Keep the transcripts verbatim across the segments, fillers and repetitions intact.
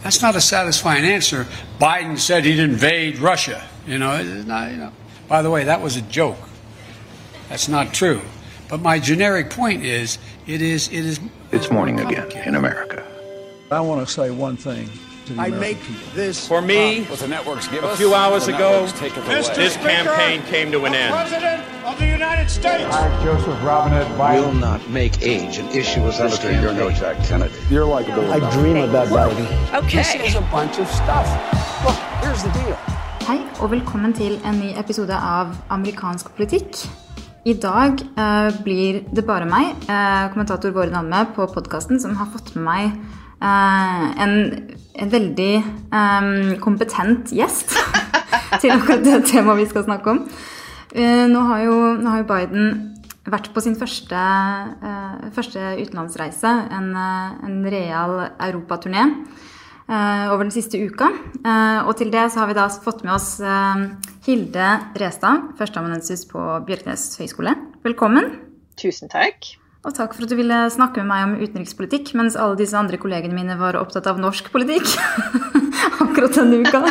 That's not a satisfying answer. Biden said he'd invade Russia. You know, it's not, you know. By the way, that was a joke. That's not true. But my generic point is, it is, it is. It's morning again in America. I want to say one thing to the I American make people. this For me, What the networks give a us, few hours the ago, networks take it away. this campaign came to an end. President of the United States. I, Joseph Robinette Biden. Will not make age an issue as Senator, you're no Jack Kennedy. You're likable. I dream about Biden. This is a bunch of stuff. Look, here's the deal. Hei, og velkommen til en ny episode av Amerikansk politikk. I dag eh, blir det bare meg, eh, kommentator Våren Alme på podcasten, som har fått med meg eh, en, en veldig eh, kompetent gjest til akkurat det temaet vi skal snakke om. Eh, nå, har jo, nå har jo Biden vært på sin første, eh, første utenlandsreise, en, en real Europaturné, Uh, over den siste uka, uh, og til det så har vi da fått med oss uh, Hilde Restad, førsteamanuensis på Bjørknes Høgskole. Velkommen. Tusen takk. Og takk for at du ville snakke med meg om utenrikspolitikk, mens alle disse andre kollegene mine var opptatt av norsk politikk akkurat denne uka.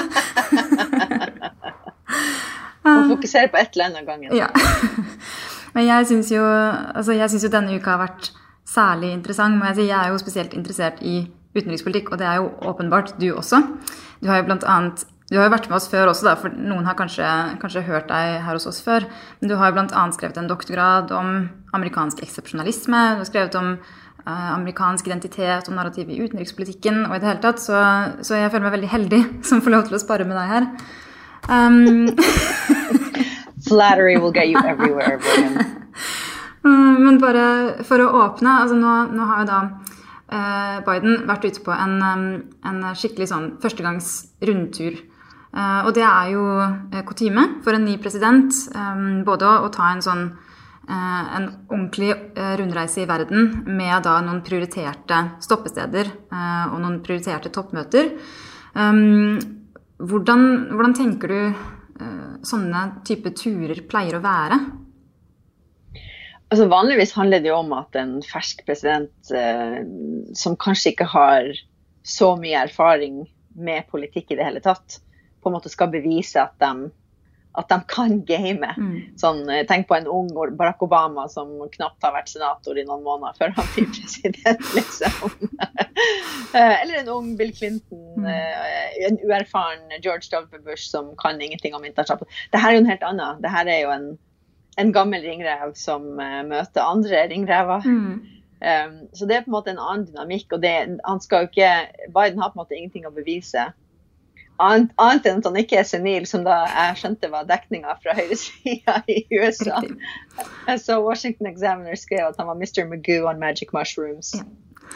Man fokuserer på et eller annet gangen. Ja. Men jeg synes jo, altså jeg synes jo denne uka har vært særlig interessant, må jeg si. Jeg er jo spesielt interessert i utenrikspolitikk, og det er jo åpenbart du også. Du har jo blant annet, du har jo vært med oss før også da, for noen har kanskje, kanskje hørt deg her hos oss før, men du har jo blant annet skrevet en doktorgrad om amerikansk eksepsjonalisme, du har skrevet om uh, amerikansk identitet og narrativ i utenrikspolitikken, og i det hele tatt, så, så jeg føler meg veldig heldig som får lov til å spare med deg her. Um... Flattery will get you everywhere, William. Men bare for å åpne, altså nå, nå har jo da Biden vært ute på en, en skikkelig sånn førstegangs rundtur. Og det er jo kutyme for en ny president, både å, å ta en sånn en ordentlig rundreise i verden med da noen prioriterte stoppesteder og noen prioriterte toppmøter. Hvordan, hvordan tenker du sånne type turer pleier å være? Altså vanligvis handler det jo om at en fersk president eh, som kanskje ikke har så mye erfaring med politikk i det hele tatt, på en måte skal bevise at de, at de kan game. Mm. Sånn, tenk på en ung Barack Obama som knapt har vært senator i noen måneder før han blir president, liksom. Eller en ung Bill Clinton, mm. en uerfaren George W. Bush som kan ingenting om internasjonalt. Dette er jo en helt annen. Dette er jo en en gammel ringrev som uh, møter andre ringrever. Mm. Um, så det er på en måte en annen dynamikk, og det, han skal jo ikke, Biden har på en måte ingenting å bevise. Annet, annet enn at han ikke er senil, som da jeg skjønte var dekninga fra høyresiden i U S A. Så Washington Examiner skrev at han var mister Magoo on magic mushrooms. Ja.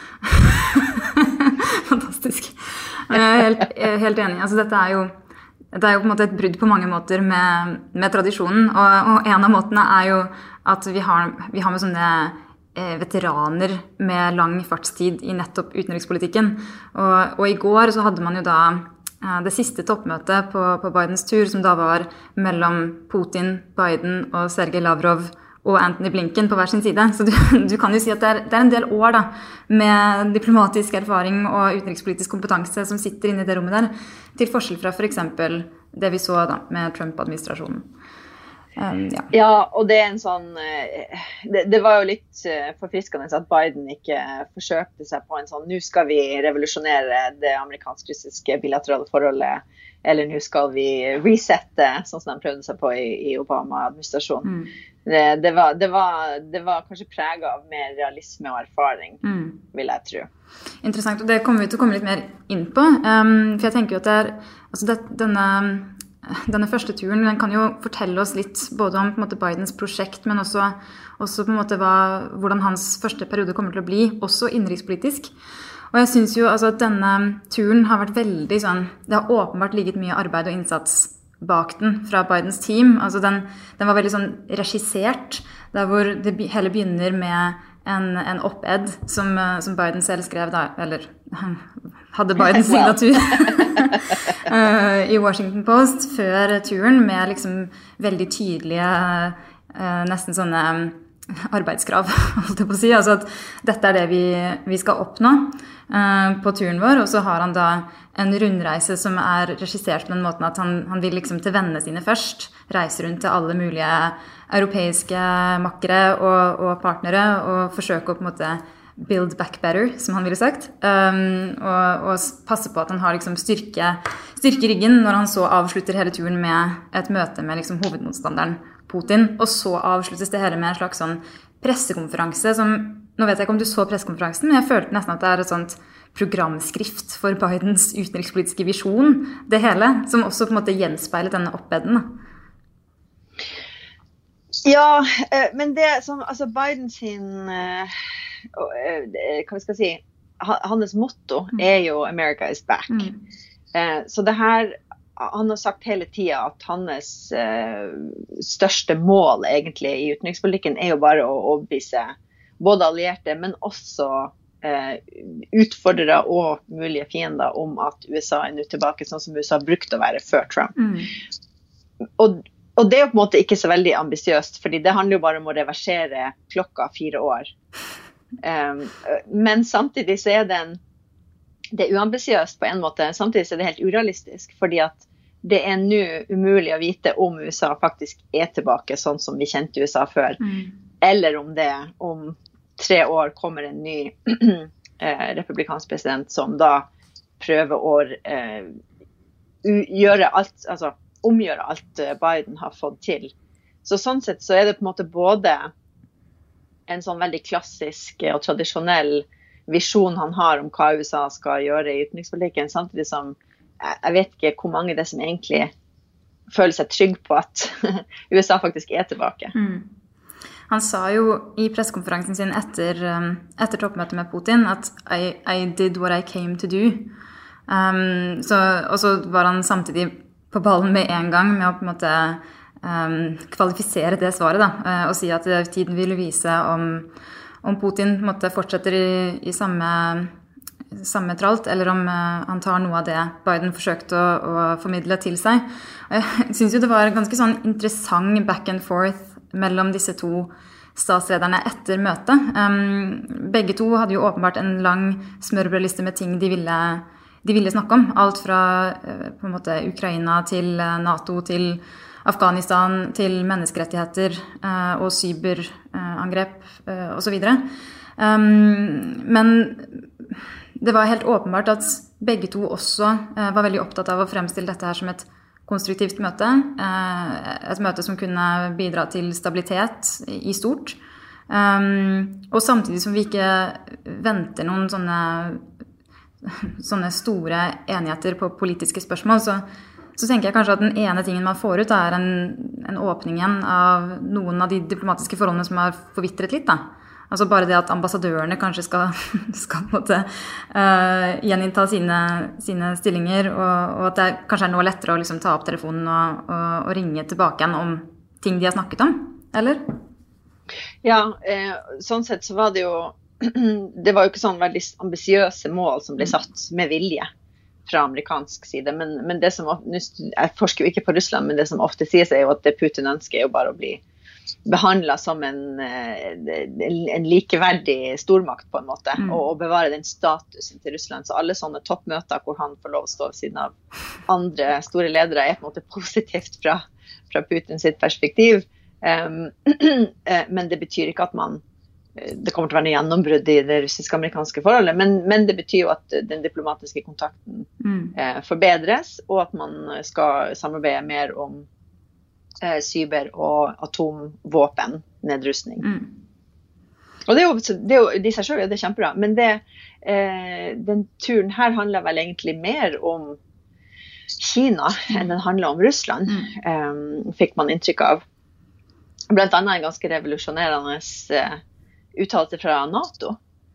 Fantastisk. Jeg er helt, jeg er helt enig. Altså dette er jo Det er jo på en måte et brudd på mange måter med, med tradisjonen, og, og en av måtene er jo at vi har, vi har med sånne eh, veteraner med lang fartstid i nettopp utenrikspolitikken. Og, og i går så hadde man jo da eh, det siste toppmøtet på, på Bidens tur, som da var mellom Putin, Biden og Sergej Lavrov og Antony Blinken på hver sin side. Så du, du kan jo si at det er, det er en del år da, med diplomatisk erfaring og utenrikspolitisk kompetanse som sitter inne i det rommet der, til forskjell fra for eksempel det vi så da, med Trump-administrasjonen. Um, ja. ja, og det er en sånn, det, det var jo litt forfriskende at Biden ikke forsøkte seg på en sånn, nå skal vi revolusjonere det amerikansk-russiske bilaterale forholdet, eller nå skal vi resette, sånn som de prøvde seg på i, i Obama-administrasjonen. Mm. Det, det, var, det, var, det var kanskje preget av mer realisme og erfaring, mm. vil jeg tro. Interessant, og det kommer vi til å komme litt mer inn på. Um, for jeg tenker jo at det er, altså det, denne, denne første turen, den kan jo fortelle oss litt både om på en måte Bidens prosjekt, men også, også på en måte hva, hvordan hans første periode kommer til å bli, også innenrikspolitisk. Og jeg synes jo altså, at denne turen har vært veldig sånn, det har åpenbart ligget mye arbeid og innsats bak den fra Bidens team. Altså den, den var veldig sånn regissert, der hvor det hele begynner med en, en op-ed som, som Biden selv skrev da, eller hadde Bidens signatur i Washington Post før turen med liksom veldig tydelige, nesten sånne arbeidskrav, holdt jeg på å si. Altså at dette er det vi, vi skal oppnå uh, på turen vår, og så har han da en rundreise som er regissert på den måten at han, han vil liksom til vennene sine først, reise rundt til alle mulige europeiske makkere og, og partnere, og forsøke å på en måte build back better, som han ville sagt, um, og, og passe på at han har liksom styrke, styrke ryggen når han så avslutter hele turen med et møte med liksom hovedmotstanderen Putin, og så avsluttes det hele med en slags sånn pressekonferanse som, nå vet jeg ikke om du så pressekonferansen, men jeg følte nesten at det er et sånt programskrift for Bidens utenrikspolitiske visjon, det hele, som også på en måte gjenspeilet denne oppbeden. Ja, men det som, altså Biden sin hva skal jeg si, hans motto er jo America is back. Mm. Så det her, han har sagt hele tiden at hans største mål egentlig i utenrikspolitikken er jo bare å overbevise både allierte, men også utfordrere og mulige fiender om at U S A er nå tilbake sånn som U S A brukte å være før Trump. Mm. Og, og det er jo på en måte ikke så veldig ambisiøst, fordi det handler jo bare om å reversere klokka fire år. Um, men samtidig så er det en, det er uambisiøst på en måte, samtidig så er det helt urealistisk, fordi at det er nå umulig å vite om U S A faktisk er tilbake sånn som vi kjente U S A før, mm. eller om det om tre år kommer en ny eh, republikansk president som da prøver å eh, gjøre alt, altså omgjøre alt Biden har fått til. Så sånn sett så er det på en måte både en sånn veldig klassisk og tradisjonell visjon han har om hva U S A skal gjøre i utenrikspolitikken, samtidig som jeg vet ikke hvor mange det som egentlig føler seg trygg på at U S A faktisk er tilbake. Mm. Han sa jo i pressekonferansen sin etter, etter toppmøtet med Putin at I, I did what I came to do. Um, så, og så var han samtidig på ballen med en gang med å på en måte Um, kvalifisere det svaret da, uh, og si at tiden ville vise om, om Putin måtte fortsetter i, i samme, samme tralt, eller om uh, han tar noe av det Biden forsøkte å, å formidle til seg. Og jeg synes jo det var ganske sånn interessant back and forth mellom disse to statslederne etter møtet. Um, begge to hadde jo åpenbart en lang smørbrødliste med ting de ville, de ville snakke om. Alt fra uh, på en måte Ukraina til uh, NATO til Afghanistan, til menneskerettigheter uh, og cyberangrep uh, og så videre. Um, men det var helt åpenbart at begge to også uh, var veldig opptatt av å fremstille dette her som et konstruktivt møte. Uh, et møte som kunne bidra til stabilitet i stort. Um, og samtidig som vi ikke venter noen sånne, sånne store enigheter på politiske spørsmål, så Så tenker jeg kanskje at den ene tingen man får ut er en, en åpning igjen av noen av de diplomatiske forholdene som har forvittret litt. Da. Altså bare det at ambassadørene kanskje skal, skal på en måte uh, gjeninnta sine, sine stillinger, og, og at det kanskje er nå lettere å liksom ta opp telefonen og, og, og ringe tilbake igjen om ting de har snakket om, eller? Ja, eh, sånn sett så var det jo, det var jo ikke sånn veldig ambisiøse mål som ble satt med vilje fra amerikansk side, men, men det som, jeg forsker jo ikke på Russland, men det som ofte sies er jo at det Putin ønsker er jo bare å bli behandlet som en, en likeverdig stormakt på en måte, mm. og, og bevare den statusen til Russland. Så alle sånne toppmøter hvor han får lov å stå ved siden av andre store ledere er på en måte positivt fra, fra Putin sitt perspektiv. Um, men det betyr ikke at man det kommer til å være noe gjennombrudd i det russisk-amerikanske forholdet, men, men det betyr jo at den diplomatiske kontakten mm. eh, forbedres, og at man skal samarbeide mer om eh, cyber- og atomvåpen nedrustning. Mm. Og det er jo, det er jo, de seg selv, ja, det er kjempebra, men det, eh, den turen her handler vel egentlig mer om Kina mm. enn den handler om Russland, mm. eh, fikk man inntrykk av. Blant annet en ganske revolusjonerende eh, uttalelse fra NATO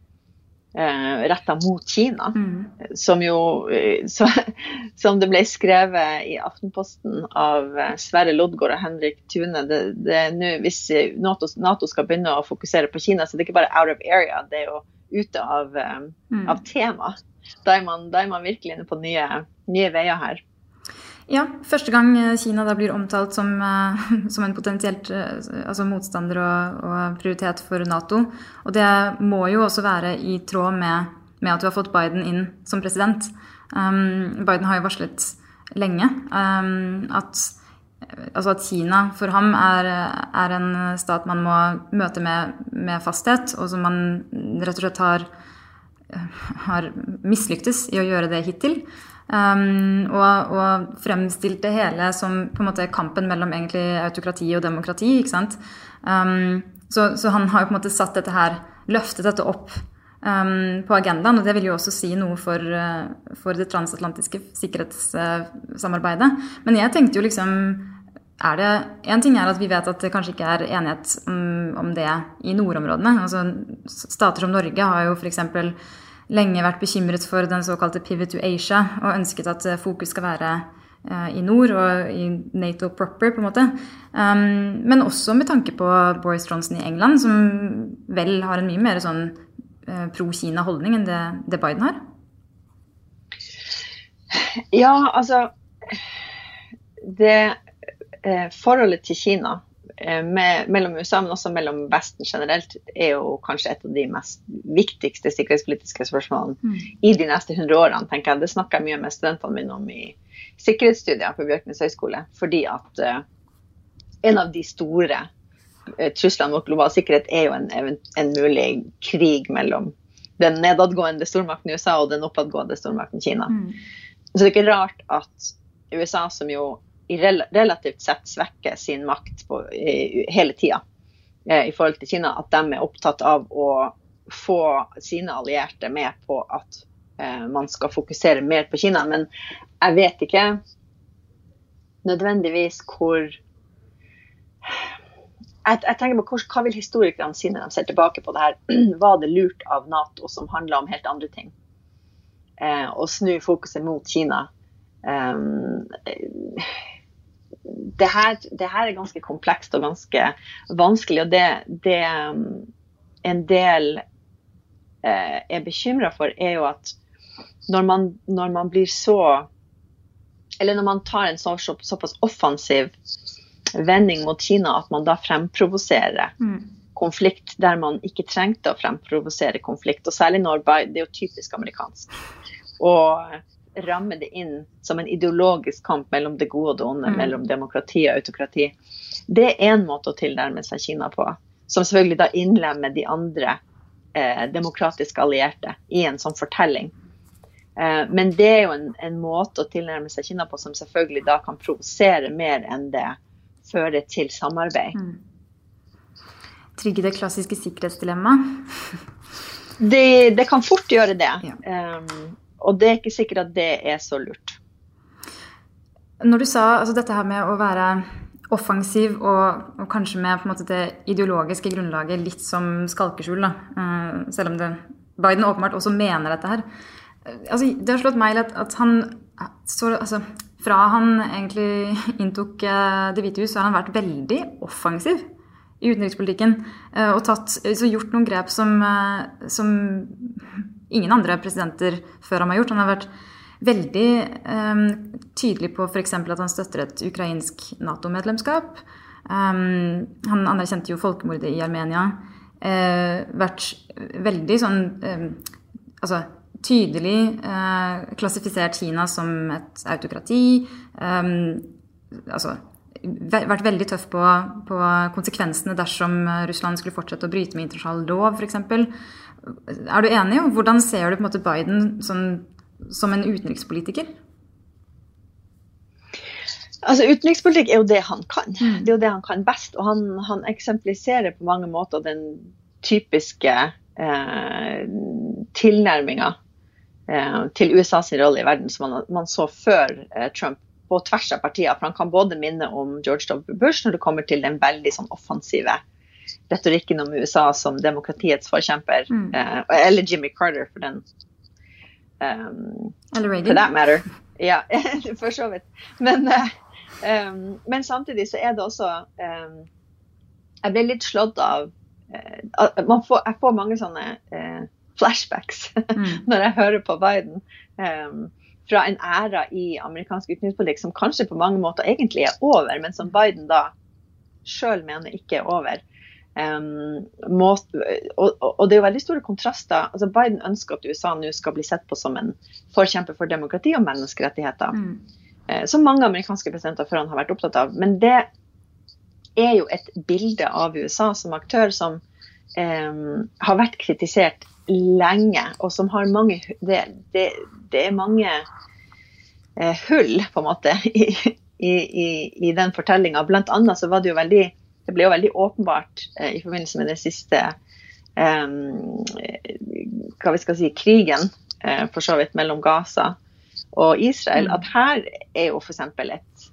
eh, rettet mot Kina, mm. som jo så, som det ble skrevet i Aftenposten av Sverre Lodgaard og Henrik Thune. Det, det er nå, hvis NATO, NATO skal begynne å fokusere på Kina, så det er ikke bare out of area, det er jo ute av, mm. av tema. Da er, man, da er man virkelig inne på nye, nye veier her. Ja, første gang Kina da blir omtalt som, som en potensielt altså motstander og, og prioritet for NATO. Og det må jo også være i tråd med, med at du har fått Biden inn som president. Um, Biden har jo varslet lenge um, at, altså at Kina for ham er, er en stat man må møte med, med fasthet, og som man rett og slett har, har mislyktes i å gjøre det hittil. Um, og, og fremstilte hele som på en måte kampen mellom egentlig autokrati og demokrati, ikke sant? Um, så, så han har jo på en måte satt dette her, løftet dette opp um, på agendaen, og det vil jo også si noe for, uh, for det transatlantiske sikkerhetssamarbeidet. Uh, Men jeg tenkte jo liksom, er det, en ting er at vi vet at det kanskje ikke er enighet om, om det i nordområdene. Altså, stater som Norge har jo for eksempel lenge vært bekymret for den såkalte pivot to Asia, og ønsket at fokus skal være uh, i nord og i NATO proper, på en måte. Um, men også med tanke på Boris Johnson i England, som vel har en mye mer sånn uh, pro-Kina-holdning enn det, det Biden har. Ja, altså, det eh, forholdet til Kina, Med, mellom U S A, men også mellom Vesten generelt, er jo kanskje et av de mest viktigste sikkerhetspolitiske spørsmålene mm. i de neste hundre årene, tenker jeg. Det snakker jeg mye med studentene mine om i sikkerhetsstudier på Bjørknes høyskole, fordi at uh, en av de store uh, truslene mot global sikkerhet er jo en, en mulig krig mellom den nedadgående stormakten U S A og den oppadgående stormakten Kina. Mm. Så det er ikke rart at U S A, som jo i relativt sett svekker sin makt på, i, hele tiden eh, i forhold til Kina, at de er opptatt av å få sine allierte med på at eh, man skal fokusere mer på Kina. Men jeg vet ikke nødvendigvis hvor... Jeg, jeg tenker på hvor, hva vil historikerne si når de ser tilbake på det her? Var det lurt av NATO som handler om helt andre ting? Eh, å snu fokuset mot Kina. Um, Det her, det her er ganske komplekst og ganske vanskelig, og det, det en del eh, er bekymret for er jo at når man, når man blir så, eller når man tar en så, så, såpass offensiv vending mot Kina, at man da fremprovoserer mm. konflikt der man ikke trengte å fremprovosere konflikt, og særlig når det er jo typisk amerikansk. Og ramme det inn som en ideologisk kamp mellom det gode og det onde, mm. mellom demokrati og autokrati. Det er en måte å tilnærme seg Kina på, som selvfølgelig da innlemmer de andre eh, demokratiske allierte i en sånn fortelling. Eh, men det er jo en, en måte å tilnærme seg Kina på som selvfølgelig da kan provosere mer enn det fører til samarbeid. Mm. Trigge det klassiske sikkerhetsdilemmaet? det, det kan fort gjøre det. Ja. Um, Og det er ikke sikkert at det er så lurt. Når du sa altså dette her med å være offensiv og, og kanskje med på en måte det ideologiske grunnlaget litt som skalkeskjul, da, uh, selv om det, Biden åpenbart også mener dette her. Altså, det har slått meg at, at han, så, altså, fra han egentlig inntok uh, Det hvite hus, så har han vært veldig offensiv i utenrikspolitikken, uh, og tatt, så gjort noen grep som, uh, som ingen andre presidenter før han har gjort. Han har vært veldig um, tydelig på for eksempel at han støtter et ukrainsk NATO-medlemskap. Um, han anerkjente jo folkemordet i Armenia. Uh, vært veldig sånn, um, altså tydelig uh, klassifisert Kina som et autokrati. Um, altså vært veldig tøff på, på konsekvensene dersom Russland skulle fortsette å bryte med internasjonal lov, for eksempel. Er du enig? Hvordan ser du på en måte Biden sånn, som en utenrikspolitiker? Altså, utenrikspolitikk er jo det han kan. Mm. Det er jo det han kan best, og han, han eksempliserer på mange måter den typiske eh, tilnærmingen eh, til U S A sin rolle i verden som man, man så før eh, Trump på tvers av partier, for han kan både minne om George W. Bush når det kommer til den veldig sånn offensive retorikken om U S A som demokratiets forkjemper, mm. eh, eller Jimmy Carter for den um, eller Reagan. For that matter. Ja, for så vidt. Men, uh, um, men samtidig så er det også um, jeg ble litt slått av uh, man får, jeg får mange sånne uh, flashbacks mm. når jeg hører på Biden. Um, fra en æra i amerikansk utenrikspolitikk som kanskje på mange måter egentlig er over, men som Biden da selv mener ikke er over. Um, må, og, og det er jo veldig store kontraster. Altså Biden ønsker at U S A nå skal bli sett på som en forkjemper for demokrati og menneskerettigheter, mm. uh, som mange amerikanske presidenter før han har vært opptatt av. Men det er jo et bilde av U S A som aktør som um, har vært kritisert lenge, og som har mange, det, det, det er mange uh, hull på en måte i, i, i, i den fortellingen. Blant annet så var det jo veldig Det ble jo veldig åpenbart eh, i forbindelse med den siste eh, hva vi skal si, krigen eh, for så vidt mellom Gaza og Israel, at her er jo for eksempel et,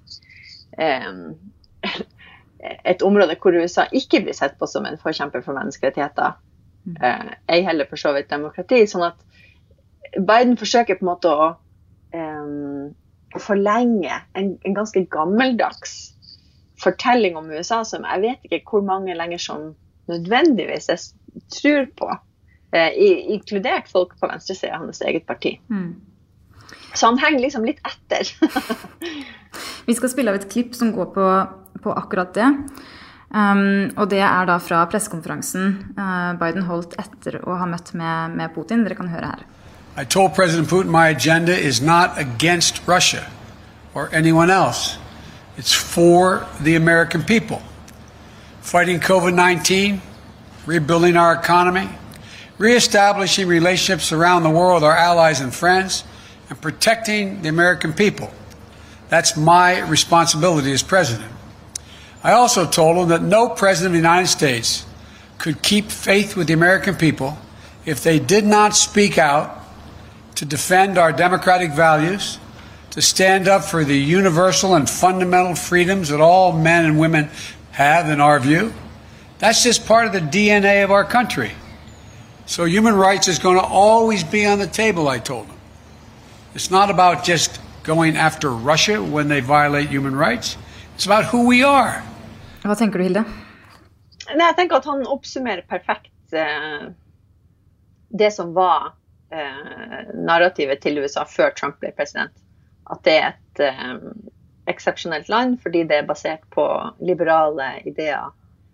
eh, et område hvor U S A ikke blir sett på som en forkjemper for menneskerettigheter, eh, ei heller for så vidt demokrati, sånn at Biden forsøker på en måte å, eh, å forlenge en, en ganske gammeldags fortelling om U S A som jeg vet ikke hvor mange lenger som nødvendigvis jeg tror på, eh, inkludert folk på venstresiden av hans eget parti. Mm. Så han henger liksom litt etter. Vi skal spille av et klipp som går på, på akkurat det. Um, og det er da fra pressekonferansen uh, Biden holdt etter å ha møtt med, med Putin. Dere kan høre her. I told President Putin my agenda is not against Russia or anyone else. It's for the American people. Fighting COVID nineteen, rebuilding our economy, reestablishing relationships around the world with our allies and friends, and protecting the American people. That's my responsibility as president. I also told him that no president of the United States could keep faith with the American people if they did not speak out to defend our democratic values, to stand up for the universal and fundamental freedoms that all men and women have in our view. That's just part of the D N A of our country. So human rights is going to always be on the table, I told them. It's not about just going after Russia when they violate human rights. It's about who we are. Hva tenker du, Hilde? Nei, jeg tenker at han oppsummerer perfekt eh, det som var eh, narrativet til U S A før Trump ble president. At det er et eh, eksepsjonelt land fordi det er basert på liberale ideer.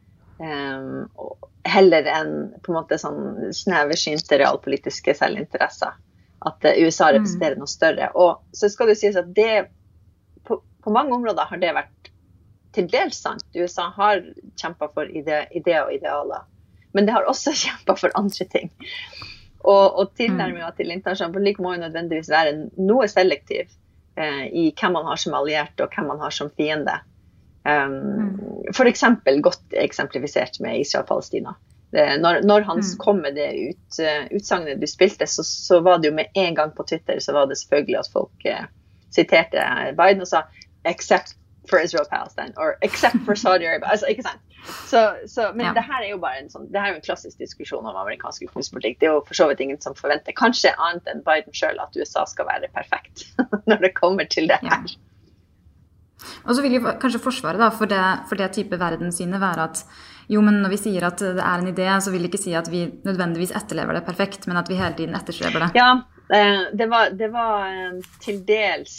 Eh, heller enn på en måte sånn sneversynte realpolitiske selvinteresser. At eh, U S A representerer noe større. Og så skal det sies at det, på, på mange områder har det vært til dels sant. U S A har kjempet for ide, ideer og idealer. Men det har også kjempet for andre ting. Og, og tilnærmingen til internasjonal politikk må jo nødvendigvis være noe selektiv eh, i hvem man har som alliert og hvem man har som fiende. Um, mm. For eksempel godt eksemplifisert med Israel-Palestina. Når, når han mm. kom med det ut, uh, utsagnet du spilte, så, så var det jo med en gang på Twitter, så var det selvfølgelig at folk uh, siterte Biden og sa except for Israel-Palestine, or except for Saudi Arabia. Altså, ikke sant? Så, så, men ja. det her er jo bare en sånn, det her er jo en klassisk diskusjon om amerikansk utenrikspolitikk. Det er jo for så vidt ingen som forventer, kanskje annet enn Biden selv, at U S A skal være perfekt når det kommer til det her. Ja. Og så vil jo kanskje forsvaret da, for det, for det type verdenssynet være at jo, men når vi sier at det er en idé, så vil det ikke si at vi nødvendigvis etterlever det perfekt, men at vi hele tiden etterstreber det. Ja, det var, det var til dels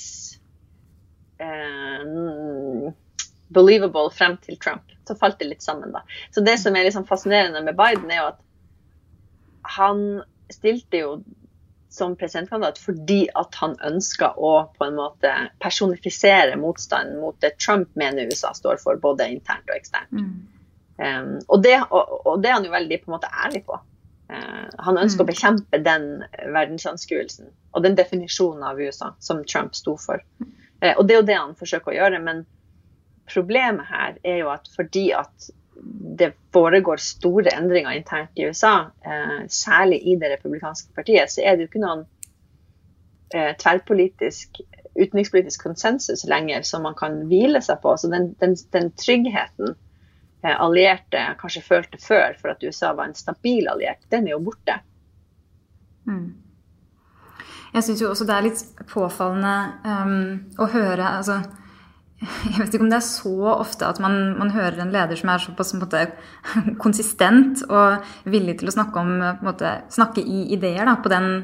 uh, believable frem til Trump. Så falt det litt sammen da. Så det som er liksom fascinerende med Biden er jo at han stilte jo som presidentkandidat fordi at han ønsker å på en måte personifisere motstanden mot det Trump mener U S A står for, både internt og eksternt. Mm. Um, og, det, og, og det er han jo veldig på en måte ærlig på. Uh, han ønsker mm. å bekjempe den verdensanskuelsen og den definisjonen av U S A som Trump sto for. Uh, og det er jo det han forsøker å gjøre, men problemet her er jo at fordi at det foregår store endringer internt i U S A, eh, særlig i det republikanske partiet, så er det jo ikke noen eh, tverrpolitisk, utenrikspolitisk konsensus lenger som man kan hvile seg på. Så den, den, den tryggheten eh, allierte kanskje følte før for at U S A var en stabil alliert, den er jo borte. Mm. Jeg synes jo også det er litt påfallende um, å høre, altså jeg vet ikke om det er så ofte at man, man hører en leder som er såpass på en måte, konsistent og villig til å snakke, om, på en måte, snakke i ideer da, på den,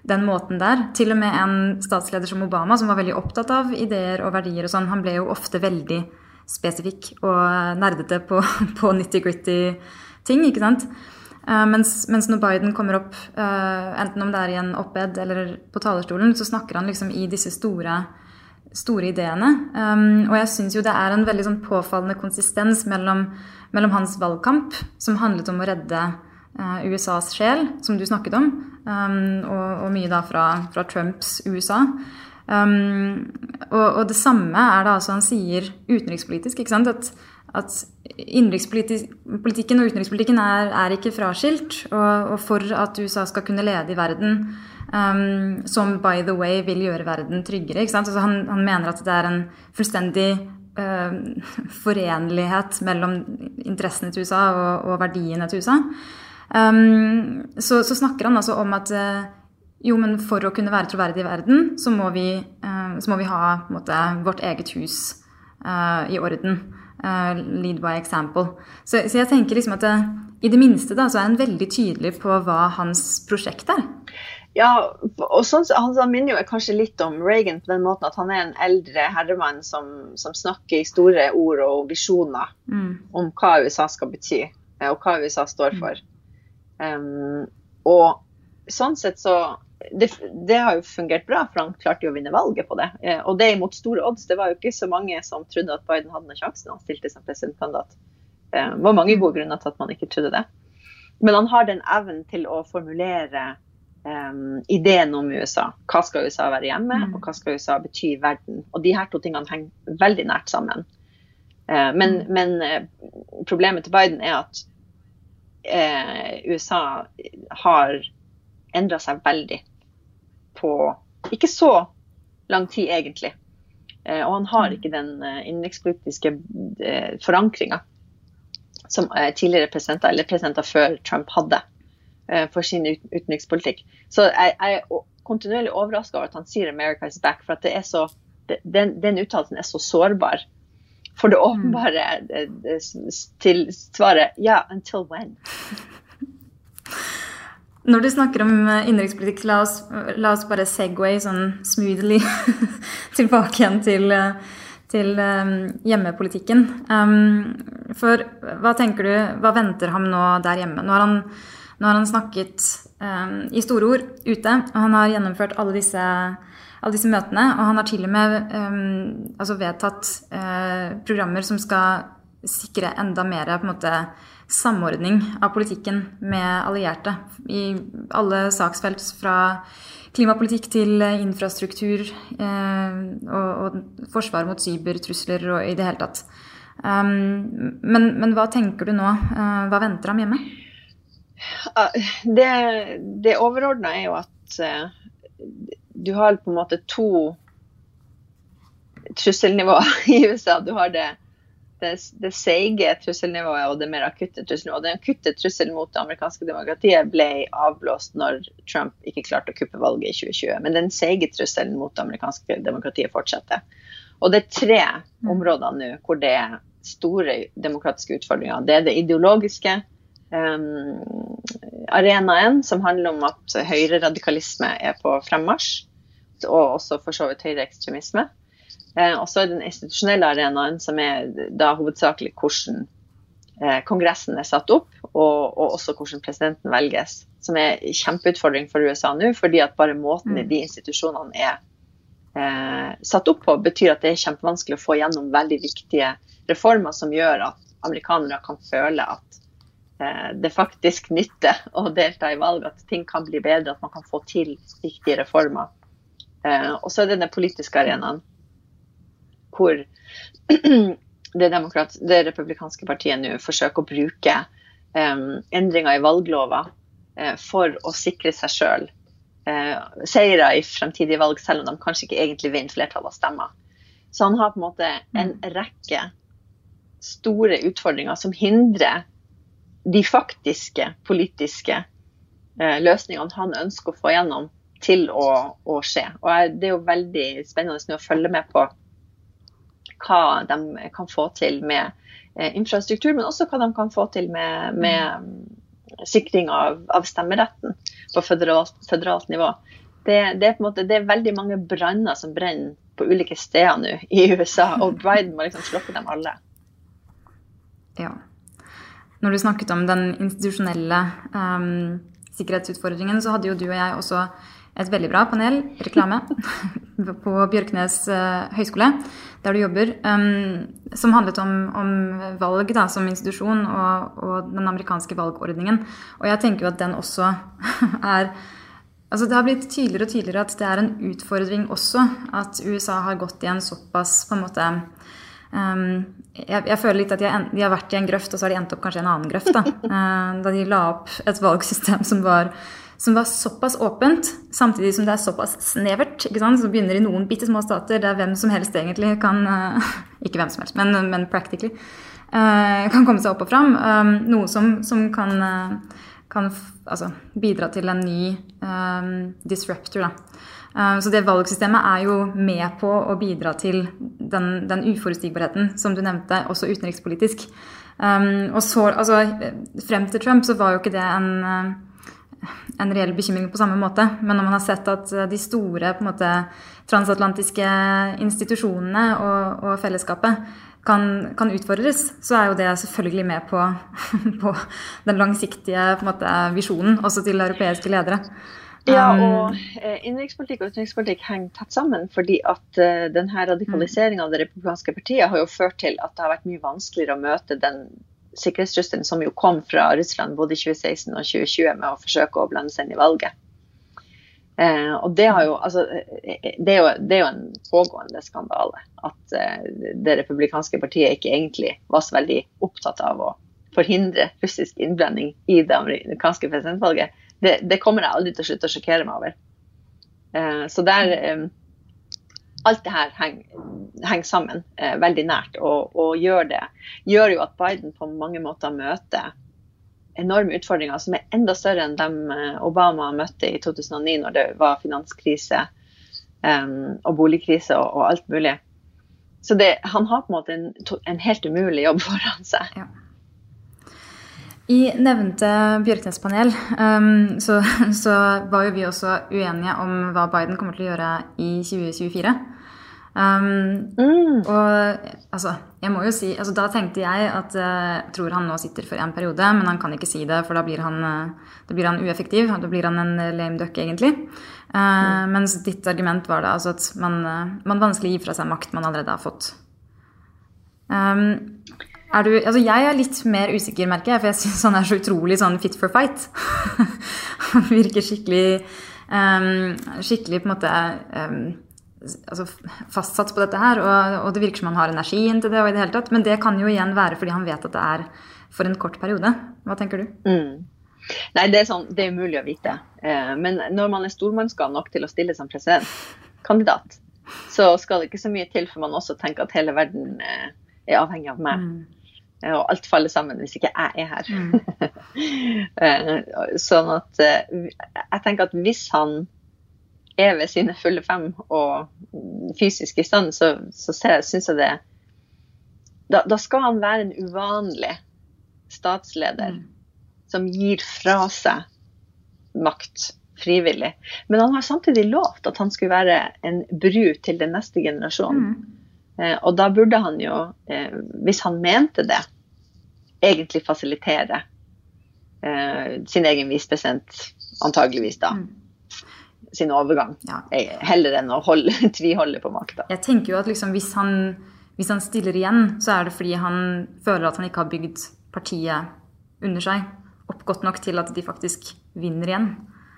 den måten der. Til og med en statsleder som Obama, som var veldig opptatt av ideer og verdier og sånn, han ble jo ofte veldig spesifikk og nerdete på, på nitty-gritty ting, ikke sant? Uh, mens, mens når Biden kommer opp, uh, enten om det er i en opped eller på talerstolen, så snakker han liksom i disse store store ideene. Um, og jeg synes jo det er en veldig sånn påfallende konsistens mellom, mellom hans valgkamp, som handlet om å redde uh, U S A's sjel, som du snakket om, um, og, og mye da fra, fra Trumps U S A. Um, og, og det samme er det altså han sier utenrikspolitisk, ikke sant? At, at innenrikspolitikken og utenrikspolitikken er, er ikke fraskilt, og, og for at U S A skal kunne lede i verden, Um, som by the way vil gjøre verden tryggere, ikke sant? Altså han, han mener at det er en fullstendig uh, forenlighet mellom interessene til U S A og, og verdiene til U S A. Um, så, så snakker han altså om at uh, jo, men for å kunne være troverdig i verden, så må vi, uh, så må vi ha på en måte, vårt eget hus uh, i orden. Uh, lead by example. Så, så jeg tenker liksom at det, i det minste da, så er han veldig tydelig på hva hans prosjekt er. Ja, og sånn, han, han minner jo kanskje litt om Reagan på den måten at han er en eldre herremann som, som snakker i store ord og visjoner mm. om hva U S A skal bety, og hva U S A står for. Um, og sånn sett så, det, det har jo fungert bra, for han klarte jo å vinne valget på det. Og det er mot store odds. Det var jo ikke så mange som trodde at Biden hadde noen sjanse når han stilte som presidentkandidat. Det var mange gode grunner til at man ikke trodde det. Men han har den evnen til å formulere Um, ideen om U S A. Hva skal U S A være hjemme, og hva skal U S A bety i verden? Og de her to tingene henger veldig nært sammen. Uh, men men uh, problemet til Biden er at uh, U S A har endret seg veldig på ikke så lang tid egentlig. Uh, og han har ikke den uh, innenrikspolitiske uh, forankringen som uh, tidligere presidenter, eller presidenter før Trump hadde for sin utenrikspolitikk. Så jeg, jeg er kontinuerlig overrasket over at han sier America is back, for at det er så, den, den uttalelsen er så sårbar. For det åpenbare til svaret, ja, until when? Når du snakker om innenrikspolitikk, la oss, la oss bare segway sånn smoothly tilbake igjen til, til um, hjemmepolitikken. Um, for hva tenker du, hva venter ham nå der hjemme? Nå har han Nå har han snakket um, i store ord ute, og han har gjennomført alle disse, alle disse møtene, og han har til og med um, altså vedtatt uh, programmer som skal sikre enda mer på en måte, samordning av politikken med allierte i alle saksfelt, fra klimapolitikk til infrastruktur uh, og, og forsvar mot cybertrusler og i det hele tatt. Um, men, men hva tenker du nå? Uh, hva venter ham hjemme? Det, det overordnede er jo at uh, du har på en måte to trusselnivåer i U S A. Du har det, det, det seige trusselnivået og det mer akutte trusselnivået. Det akutte trusselen mot det amerikanske demokratiet ble avblåst når Trump ikke klarte å kuppe valget i tjue tjue. Men den seige trusselen mot det amerikanske demokratiet fortsetter. Og det er tre områder nå hvor det er store demokratiske utfordringer. Det er det ideologiske Um, arenaen, som handler om at høyreradikalisme er på fremmarsj, og også for så vidt høyreekstremisme. Uh, og så er den institusjonelle arenaen, som er da hovedsakelig hvordan uh, kongressen er satt opp, og, og også hvordan presidenten velges, som er en kjempeutfordring for U S A nå, fordi at bare måten i de institusjonene er uh, satt opp på, betyr at det er kjempevanskelig å få gjennom veldig viktige reformer som gjør at amerikanere kan føle at det faktisk nytter å delta i valg, at ting kan bli bedre, at man kan få til viktige reformer. Og så er det den politiske arenaen, hvor det, demokrat, det republikanske partiet nå forsøker å bruke um, endringer i valglova uh, for å sikre seg selv uh, seire i fremtidige valg, selv om de kanskje ikke egentlig vinner flertall av stemmer. Så han har på en måte en rekke store utfordringer som hindrer de faktiske politiske eh, løsningene han ønsker å få gjennom til å, å skje. Og jeg, det er jo veldig spennende å følge med på hva de kan få til med eh, infrastruktur, men også hva de kan få til med, med sikring av, av stemmeretten på føderalt, føderalt nivå. det, det, er på en måte, det er veldig mange branner som brenner på ulike steder nå i U S A, og Biden må liksom slokke dem alle. Ja. Når du snakket om den institusjonelle um, sikkerhetsutfordringen, så hadde jo du og jeg også et veldig bra panel, reklame, på Bjørknes uh, høyskole, der du jobber, um, som handlet om, om valg da, som institusjon og, og den amerikanske valgordningen. Og jeg tenker jo at den også er, altså det har blitt tydeligere og tydeligere at det er en utfordring også, at U S A har gått i en såpass, på en måte, um, jeg, jeg føler litt at de har, de har vært i en grøft, og så har de endt opp kanskje i en annen grøft, da, uh, da de la opp et valgsystem som var som var såpass åpent, samtidig som det er såpass snevert, ikke sant? Så begynner i noen bitte små stater, der hvem som helst egentlig kan, uh, ikke hvem som helst, men, men practically, uh, kan komme seg opp og fram, um, noe som, som kan, uh, kan altså, bidra til en ny um, disruptor. Da. Uh, så det valgsystemet er jo med på å bidra til den, den uforutsigbarheten som du nevnte, også utenrikspolitisk. Um, og så, altså, frem til Trump så var jo ikke det en... Uh, en reell bekymring på samme måte, men når man har sett at de store på en måte, transatlantiske institusjonene og, og fellesskapet kan, kan utfordres, så er jo det selvfølgelig med på, på den langsiktige på en måte, visjonen, også til europeiske ledere. Ja, og eh, innenrikspolitikk og utenrikspolitikk henger tett sammen, fordi at eh, denne radikaliseringen av det republikanske partiet har jo ført til at det har vært mye vanskeligere å møte den sikkerhetstrusselen som jo kom fra Russland både i tjue seksten og tjue tjue med å forsøke å blande seg inn i valget. Eh, og det, har jo, altså, det, er jo, det er jo en pågående skandale at eh, det republikanske partiet ikke egentlig var så veldig opptatt av å forhindre russisk innblanding i det amerikanske presidentvalget. Det, det kommer jeg aldri til å slutte å sjokkere meg over. Eh, så der... Eh, alt det her henger, henger sammen eh, veldig nært, og, og gjør det, gjør jo at Biden på mange måter møter enorme utfordringer som er enda større enn dem Obama møtte i to tusen og ni når det var finanskrise um, og boligkrise og, og alt mulig. Så det, han har på en måte en, en helt umulig jobb foran seg. Ja. I nevnte Bjørknes-panel um, så, så var jo vi også uenige om hva Biden kommer til å gjøre i tjue tjuefire. Um, mm. Og altså, jeg må jo si, altså, da tenkte jeg at jeg uh, tror han nå sitter for en periode, men han kan ikke si det, for da blir han, uh, da blir han ueffektiv, da blir han en lame duck egentlig. Uh, mm. Mens ditt argument var da altså at man, uh, man vanskelig gir fra seg makt man allerede har fått. Um, er du, altså jeg er litt mer usikker, merker jeg, for jeg synes han er så utrolig sånn fit for fight. Han virker skikkelig, um, skikkelig på en måte... Um, altså fastsatt på dette her, og, og det virker som han har energien til det og i det hele tatt, men det kan jo igjen være fordi han vet at det er for en kort periode. Hva tenker du? Mm. Nei, det er, sånn, det er umulig å vite. Eh, men når man er stormannsgal nok til å stille som presidentkandidat, så skal det ikke så mye til for man også tenker at hele verden eh, er avhengig av meg. Mm. Eh, og alt faller sammen hvis ikke jeg er her. Mm. eh, sånn at eh, jeg tenker at hvis han er ved sine fulle fem og fysisk i stand, så, så ser, synes jeg det da, da skal han være en uvanlig statsleder mm. som gir fra seg makt frivillig. Men han har samtidig lovt at han skulle være en bru til den neste generasjonen. Mm. Eh, og da burde han jo, eh, hvis han mente det, egentlig fasilitere eh, sin egen visepresident, antageligvis da. Mm. Sin overgang, ja. Heller enn å holde, tviholde på makta. Jeg tenker jo at liksom, hvis, han, hvis han stiller igjen, så er det fordi han føler at han ikke har bygd partiet under seg opp godt nok til at de faktisk vinner igjen.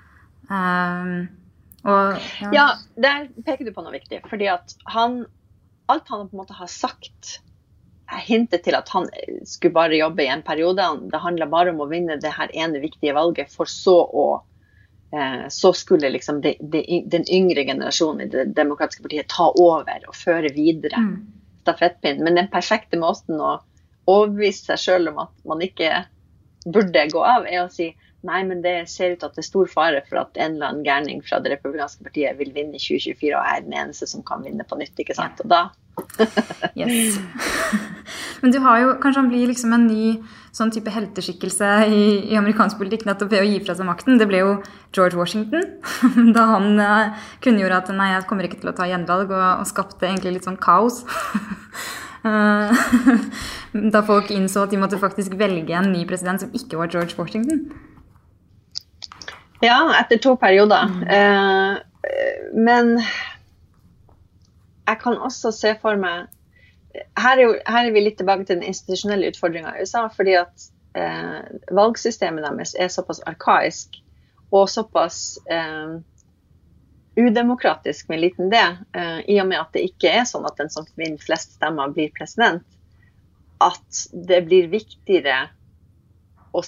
Um, og, ja. ja, der peker du på noe viktig, fordi at han, alt han på en måte har sagt, hintet til at han skulle bare jobbe i en periode. Det handler bare om å vinne det her ene viktige valget, for så å så skulle liksom de, de, den yngre generasjonen i det demokratiske partiet ta over og føre videre mm. stafettpinnen. Men den perfekte måten å overbevise seg selv om at man ikke burde gå av, er å si nei, men det ser ut at det er stor fare for at en eller annen gærning fra det republikanske partiet vil vinne i tjue tjuefire og er den eneste som kan vinne på nytt, ikke sant? Og da... Yes. Men du har jo, kanskje han blir liksom en ny sånn type helteskikkelse i, i amerikansk politikk nettopp ved å gi fra seg makten. Det ble jo George Washington, da han uh, kunngjorde at nei, jeg kommer ikke til å ta gjenvalg, og, og skapte egentlig litt sånn kaos. uh, da folk innså at de måtte faktisk velge en ny president som ikke var George Washington. Ja, etter to perioder. Mm. Uh, men jeg kan også se for meg Her er, jo, her er vi litt tilbake til den institusjonelle utfordringen i U S A, fordi at eh, valgsystemet deres er såpass arkaisk og såpass eh, udemokratisk med liten det, eh, i og med at det ikke er sånn at den som vinner flest stemmer blir president, at det blir viktigere å,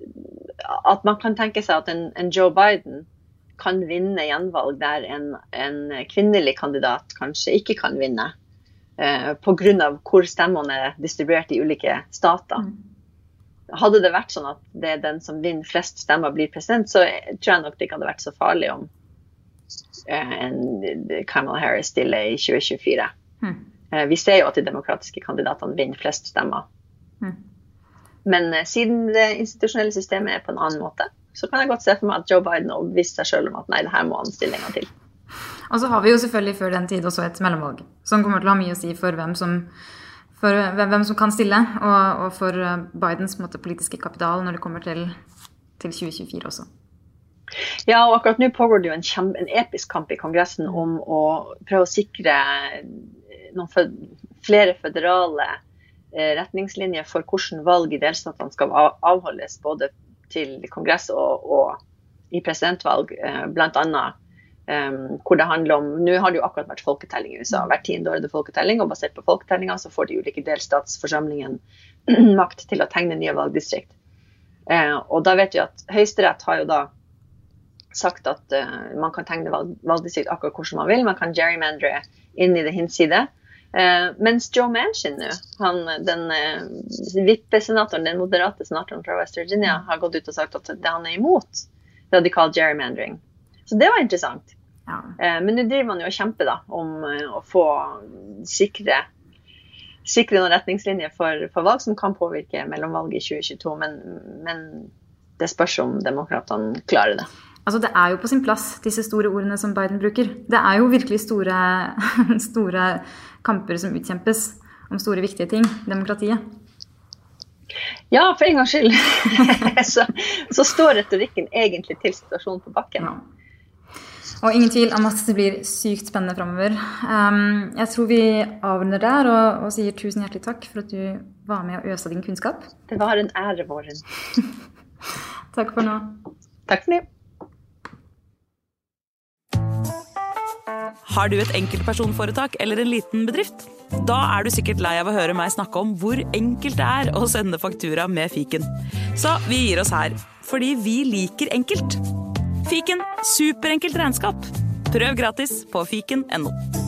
at man kan tenke seg at en, en Joe Biden kan vinne gjenvalg der en, en kvinnelig kandidat kanskje ikke kan vinne. Uh, på grunn av hvor stemmene er distribuert i ulike stater. Mm. Hadde det vært sånn at det er den som vinner flest stemmer blir president, så tror jeg nok det ikke hadde vært så farlig om uh, en Kamala Harris stiller i tjue tjuefire. Mm. Uh, vi ser jo at de demokratiske kandidatene vinner flest stemmer. Mm. Men uh, siden det institusjonelle systemet er på en annen måte, så kan jeg godt se for meg at Joe Biden overbeviste seg selv om at nei, det her må han stille en gang til. Og så har vi jo selvfølgelig før den tid også et mellomvalg, som kommer til å ha mye å si for hvem som, for hvem som kan stille, og, og for Bidens måte, politiske kapital når det kommer til, til tjue tjuefire også. Ja, og akkurat nå pågår det jo en, kjempe, en episk kamp i Kongressen om å prøve å sikre noen for, flere føderale eh, retningslinjer for hvordan valg i delstatene skal avholdes, både til kongress og, og i presidentvalg, eh, blant annet. Um, hvor det handler om, nå har det jo akkurat vært folketelling i U S A, hvert tiende år er det folketelling, og basert på folketellinga så får de ulike delstatsforsamlingen makt til å tegne nye valgdistrikt. Uh, og da vet vi at Høyesterett har jo da sagt at uh, man kan tegne valg, valgdistrikt akkurat hvordan man vil, man kan gerrymandre inn i det hinside. Uh, mens Joe Manchin nå, han, den uh, vippesenatoren, den moderate senatoren fra West Virginia, har gått ut og sagt at det han er imot radikal gerrymandering. Så det var interessant. Ja. Eh, men nå driver man jo og kjemper da, om uh, å få sikre, sikre noen retningslinjer for, for valg som kan påvirke mellomvalget i tjue tjueto, men, men det spørs om demokratene klarer det. Altså det er jo på sin plass, disse store ordene som Biden bruker. Det er jo virkelig store, store kamper som utkjempes om store viktige ting, demokratiet. Ja, for en gangs skyld så, så står retorikken egentlig til situasjonen på bakken. Ja. Og ingen tvil om at det blir sykt spennende fremover. Um, jeg tror vi avrunder der og, og sier tusen hjertelig takk for at du var med og øste din kunnskap. Det var en ære, Våren. Takk for nå. Takk for nå. Har du et enkeltpersonforetak eller en liten bedrift? Da er du sikkert lei av å høre meg snakke om hvor enkelt det er å sende faktura med Fiken. Så vi gir oss her, fordi vi liker enkelt. Fiken, superenkelt regnskap. Prøv gratis på fiken punktum no.